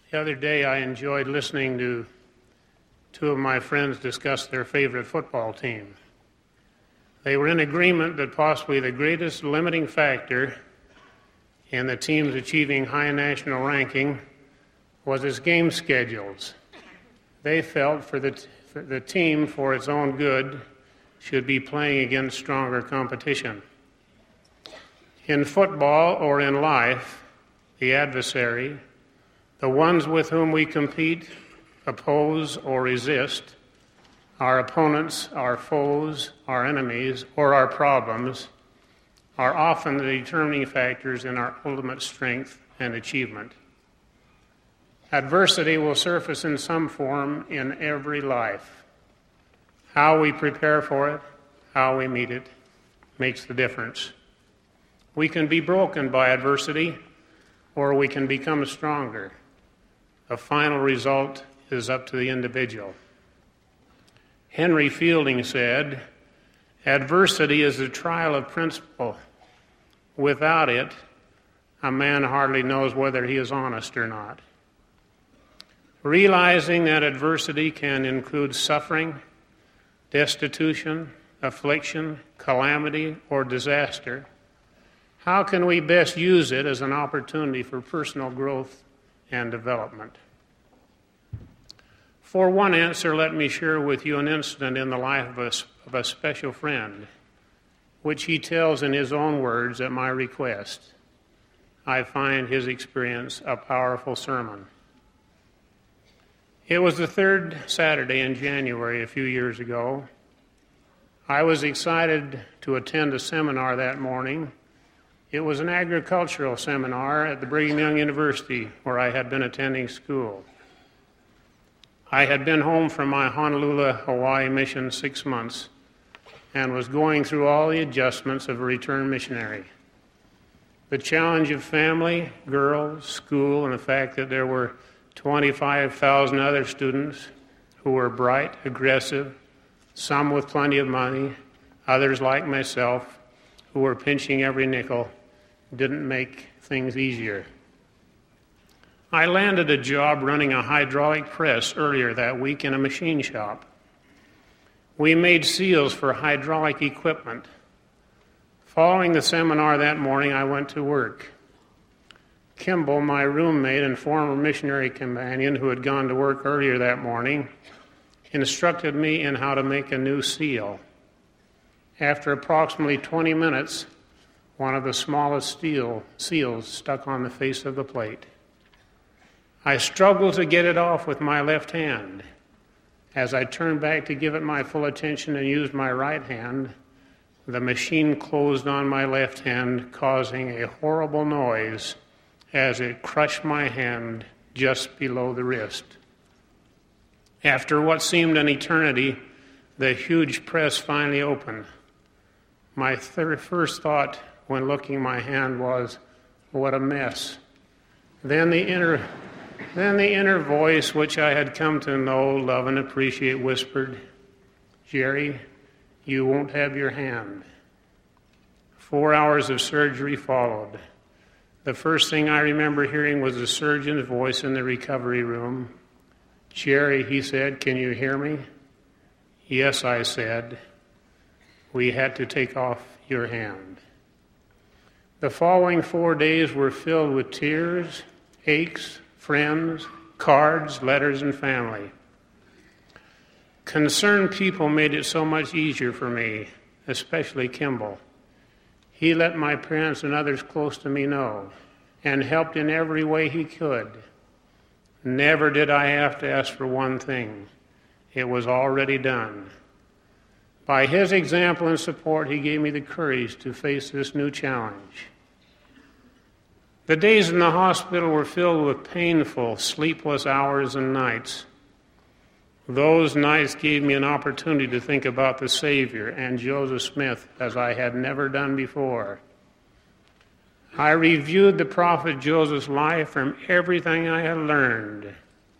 The other day I enjoyed listening to two of my friends discuss their favorite football team. They were in agreement that possibly the greatest limiting factor in the team's achieving high national ranking was its game schedules. They felt for the team, for its own good, should be playing against stronger competition. In football or in life, the adversary, the ones with whom we compete, oppose, or resist, our opponents, our foes, our enemies, or our problems, are often the determining factors in our ultimate strength and achievement. Adversity will surface in some form in every life. How we prepare for it, how we meet it, makes the difference. We can be broken by adversity, or we can become stronger. The final result is up to the individual. Henry Fielding said, "Adversity is the trial of principle. Without it, a man hardly knows whether he is honest or not." Realizing that adversity can include suffering, destitution, affliction, calamity, or disaster, how can we best use it as an opportunity for personal growth and development? For one answer, let me share with you an incident in the life of a special friend, which he tells in his own words at my request. I find his experience a powerful sermon. It was the third Saturday in January a few years ago. I was excited to attend a seminar that morning. It was an agricultural seminar at the Brigham Young University, where I had been attending school. I had been home from my Honolulu, Hawaii mission 6 months and was going through all the adjustments of a returned missionary. The challenge of family, girls, school, and the fact that there were 25,000 other students who were bright, aggressive, some with plenty of money, others like myself, who were pinching every nickel, didn't make things easier. I landed a job running a hydraulic press earlier that week in a machine shop. We made seals for hydraulic equipment. Following the seminar that morning, I went to work. Kimball, my roommate and former missionary companion who had gone to work earlier that morning, instructed me in how to make a new seal. After approximately 20 minutes, one of the smallest seals stuck on the face of the plate. I struggled to get it off with my left hand. As I turned back to give it my full attention and used my right hand, the machine closed on my left hand, causing a horrible noise as it crushed my hand just below the wrist. After what seemed an eternity, the huge press finally opened. My first thought when looking at my hand was, what a mess. Then the inner voice, which I had come to know, love, and appreciate, whispered, "Jerry, you won't have your hand." 4 hours of surgery followed. The first thing I remember hearing was the surgeon's voice in the recovery room. "Jerry," he said, "can you hear me?" "Yes," I said. "We had to take off your hand." The following 4 days were filled with tears, aches, friends, cards, letters, and family. Concerned people made it so much easier for me, especially Kimball. He let my parents and others close to me know, and helped in every way he could. Never did I have to ask for one thing. It was already done. By his example and support, he gave me the courage to face this new challenge. The days in the hospital were filled with painful, sleepless hours and nights. Those nights gave me an opportunity to think about the Savior and Joseph Smith as I had never done before. I reviewed the prophet Joseph's life from everything I had learned.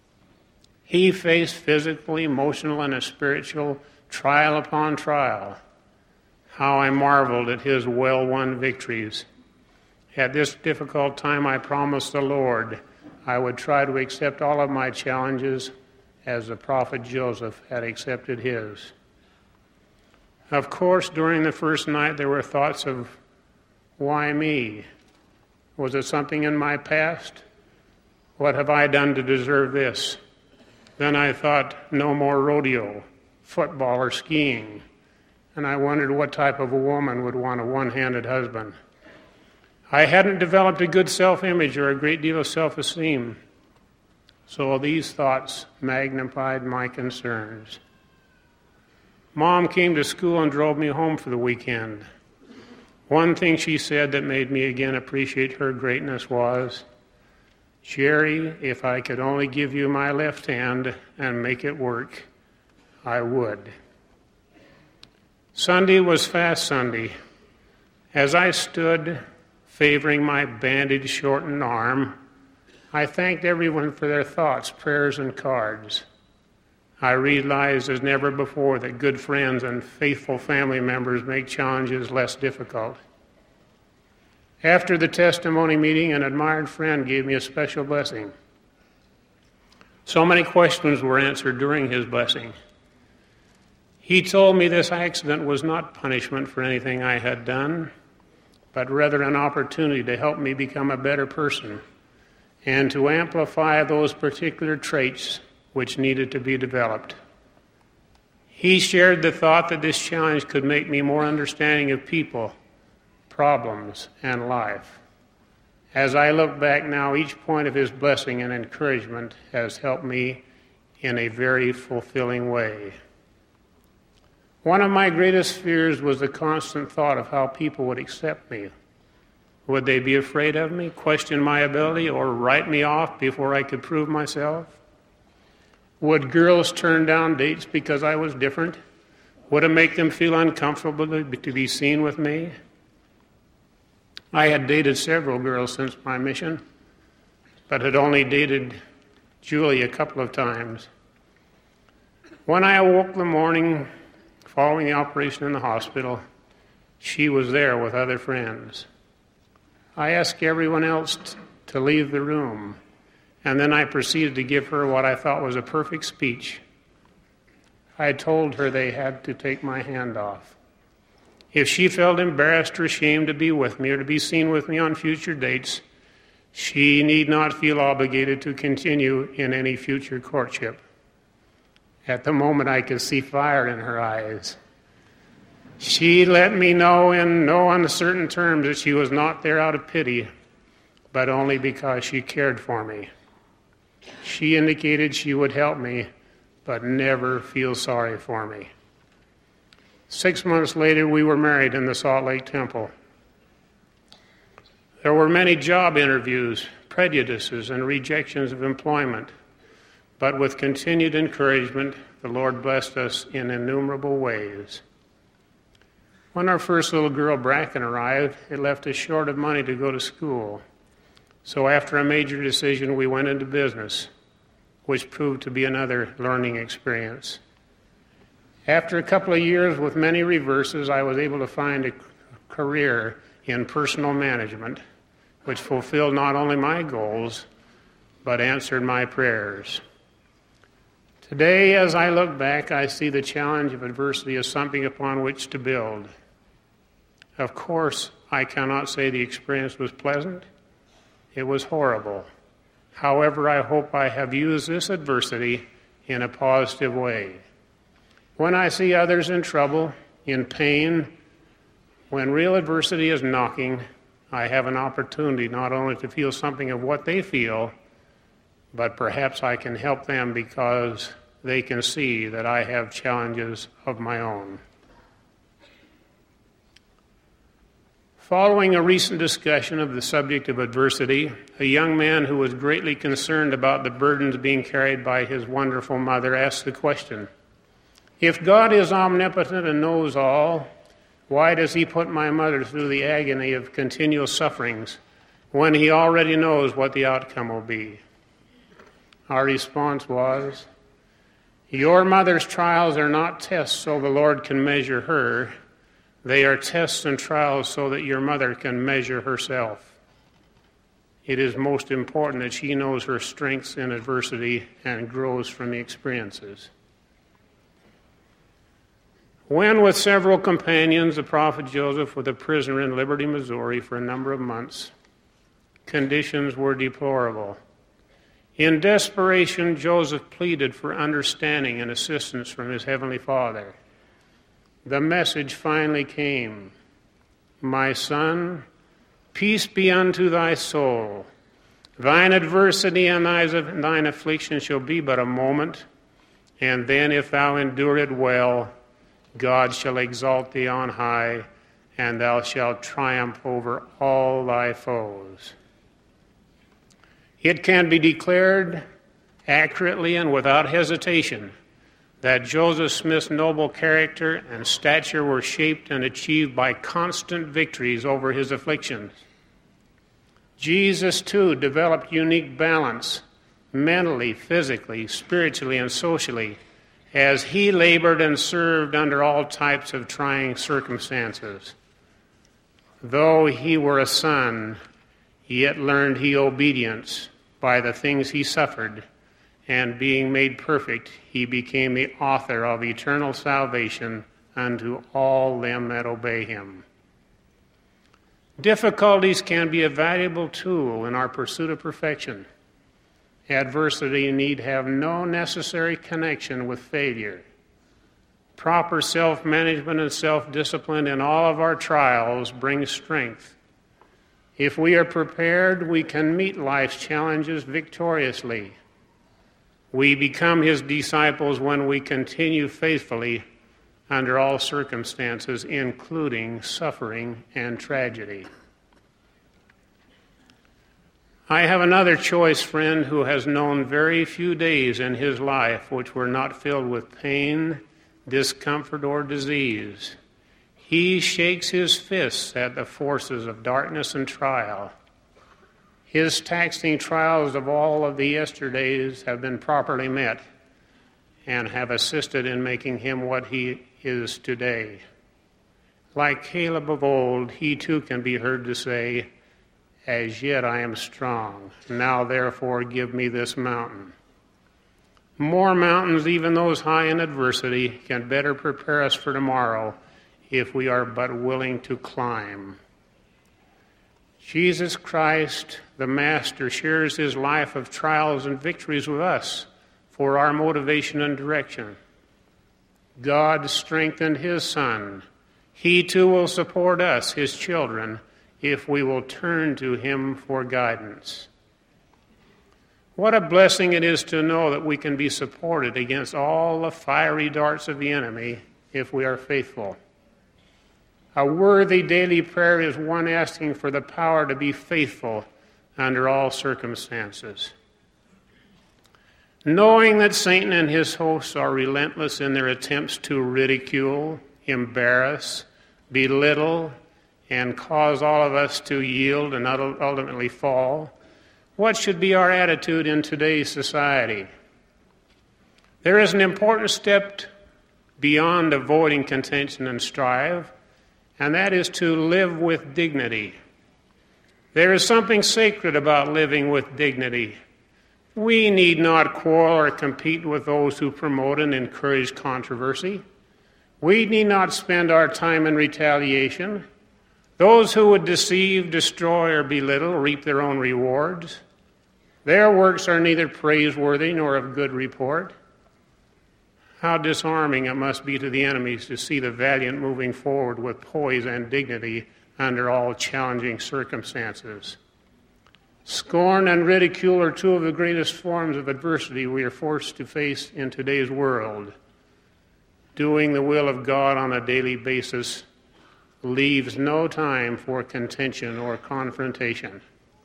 He faced physical, emotional, and a spiritual trial upon trial. How I marveled at his well-won victories. At this difficult time, I promised the Lord I would try to accept all of my challenges as the prophet Joseph had accepted his. Of course, during the first night there were thoughts of, why me? Was it something in my past? What have I done to deserve this? Then I thought, no more rodeo, football, or skiing. And I wondered what type of a woman would want a one-handed husband. I hadn't developed a good self-image or a great deal of self-esteem. So these thoughts magnified my concerns. Mom came to school and drove me home for the weekend. One thing she said that made me again appreciate her greatness was, Jerry, if I could only give you my left hand and make it work, I would. Sunday was Fast Sunday. As I stood favoring my bandage-shortened arm, I thanked everyone for their thoughts, prayers, and cards. I realized as never before that good friends and faithful family members make challenges less difficult. After the testimony meeting, an admired friend gave me a special blessing. So many questions were answered during his blessing. He told me this accident was not punishment for anything I had done, but rather an opportunity to help me become a better person and to amplify those particular traits which needed to be developed. He shared the thought that this challenge could make me more understanding of people, problems, and life. As I look back now, each point of his blessing and encouragement has helped me in a very fulfilling way. One of my greatest fears was the constant thought of how people would accept me. Would they be afraid of me, question my ability, or write me off before I could prove myself? Would girls turn down dates because I was different? Would it make them feel uncomfortable to be seen with me? I had dated several girls since my mission, but had only dated Julie a couple of times. When I awoke the morning following the operation in the hospital, she was there with other friends. I asked everyone else to leave the room, and then I proceeded to give her what I thought was a perfect speech. I told her they had to take my hand off. If she felt embarrassed or ashamed to be with me or to be seen with me on future dates, she need not feel obligated to continue in any future courtship. At the moment, I could see fire in her eyes. She let me know in no uncertain terms that she was not there out of pity, but only because she cared for me. She indicated she would help me, but never feel sorry for me. 6 months later, we were married in the Salt Lake Temple. There were many job interviews, prejudices, and rejections of employment, but with continued encouragement, the Lord blessed us in innumerable ways. When our first little girl, Bracken, arrived, it left us short of money to go to school. So after a major decision, we went into business, which proved to be another learning experience. After a couple of years with many reverses, I was able to find a career in personal management, which fulfilled not only my goals, but answered my prayers. Today, as I look back, I see the challenge of adversity as something upon which to build. Of course, I cannot say the experience was pleasant. It was horrible. However, I hope I have used this adversity in a positive way. When I see others in trouble, in pain, when real adversity is knocking, I have an opportunity not only to feel something of what they feel, but perhaps I can help them because they can see that I have challenges of my own. Following a recent discussion of the subject of adversity, a young man who was greatly concerned about the burdens being carried by his wonderful mother asked the question, if God is omnipotent and knows all, why does he put my mother through the agony of continual sufferings when he already knows what the outcome will be? Our response was, your mother's trials are not tests so the Lord can measure her. They are tests and trials so that your mother can measure herself. it is most important that she knows her strengths in adversity and grows from the experiences. When, with several companions, the prophet Joseph was a prisoner in Liberty, Missouri for a number of months, conditions were deplorable. In desperation, Joseph pleaded for understanding and assistance from his heavenly Father. The message finally came. My son, peace be unto thy soul. Thine adversity and thine affliction shall be but a moment, and then if thou endure it well, God shall exalt thee on high, and thou shalt triumph over all thy foes. It can be declared accurately and without hesitation that Joseph Smith's noble character and stature were shaped and achieved by constant victories over his afflictions. Jesus, too, developed unique balance mentally, physically, spiritually, and socially as he labored and served under all types of trying circumstances. Though he were a son, yet learned he obedience by the things he suffered, and being made perfect, he became the author of eternal salvation unto all them that obey him. Difficulties can be a valuable tool in our pursuit of perfection. Adversity need have no necessary connection with failure. Proper self-management and self-discipline in all of our trials brings strength. If we are prepared, we can meet life's challenges victoriously. We become his disciples when we continue faithfully under all circumstances, including suffering and tragedy. I have another choice friend who has known very few days in his life which were not filled with pain, discomfort, or disease. He shakes his fists at the forces of darkness and trial. His taxing trials of all of the yesterdays have been properly met and have assisted in making him what he is today. Like Caleb of old, he too can be heard to say, "As yet I am strong. Now therefore give me this mountain." More mountains, even those high in adversity, can better prepare us for tomorrow if we are but willing to climb. Jesus Christ, the Master, shares his life of trials and victories with us for our motivation and direction. God strengthened his Son. He too will support us, his children, if we will turn to him for guidance. What a blessing it is to know that we can be supported against all the fiery darts of the enemy if we are faithful. A worthy daily prayer is one asking for the power to be faithful under all circumstances. Knowing that Satan and his hosts are relentless in their attempts to ridicule, embarrass, belittle, and cause all of us to yield and ultimately fall, what should be our attitude in today's society? There is an important step beyond avoiding contention and strife, and that is to live with dignity. There is something sacred about living with dignity. We need not quarrel or compete with those who promote and encourage controversy. We need not spend our time in retaliation. Those who would deceive, destroy, or belittle reap their own rewards. Their works are neither praiseworthy nor of good report. How disarming it must be to the enemies to see the valiant moving forward with poise and dignity under all challenging circumstances. Scorn and ridicule are two of the greatest forms of adversity we are forced to face in today's world. Doing the will of God on a daily basis leaves no time for contention or confrontation.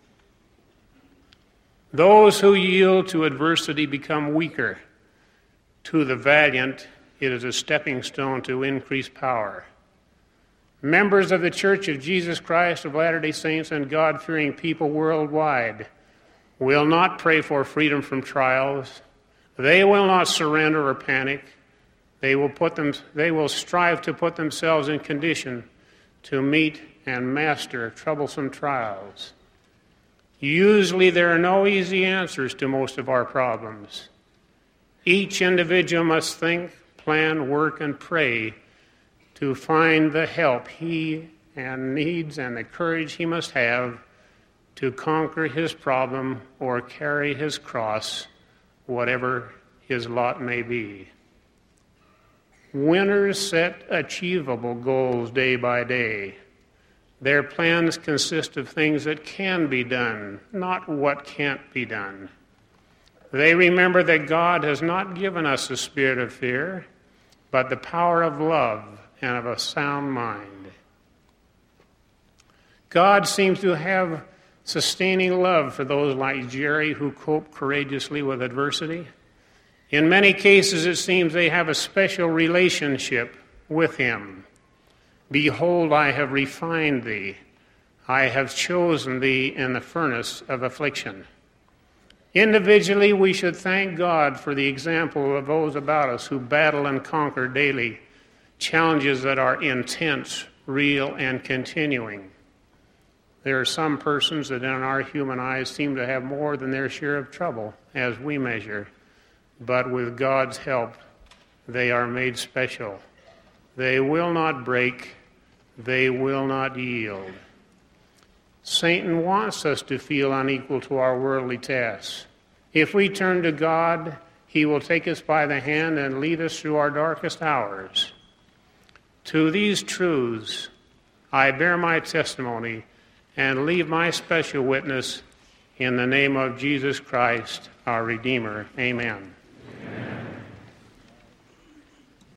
Those who yield to adversity become weaker. To the valiant, it is a stepping stone to increased power. Members of the Church of Jesus Christ of Latter-day Saints and God-fearing people worldwide will not pray for freedom from trials. They will not surrender or panic. They will strive to put themselves in condition to meet and master troublesome trials. Usually there are no easy answers to most of our problems. Each individual must think, plan, work, and pray to find the help he needs and the courage he must have to conquer his problem or carry his cross, whatever his lot may be. Winners set achievable goals day by day. Their plans consist of things that can be done, not what can't be done. They remember that God has not given us a spirit of fear, but the power of love and of a sound mind. God seems to have sustaining love for those like Jerry who cope courageously with adversity. In many cases, it seems they have a special relationship with him. Behold, I have refined thee. I have chosen thee in the furnace of affliction. Individually, we should thank God for the example of those about us who battle and conquer daily challenges that are intense, real, and continuing. There are some persons that in our human eyes seem to have more than their share of trouble as we measure, but with God's help, they are made special. They will not break. They will not yield. Satan wants us to feel unequal to our worldly tasks. If we turn to God, he will take us by the hand and lead us through our darkest hours. To these truths, I bear my testimony and leave my special witness in the name of Jesus Christ, our Redeemer. Amen.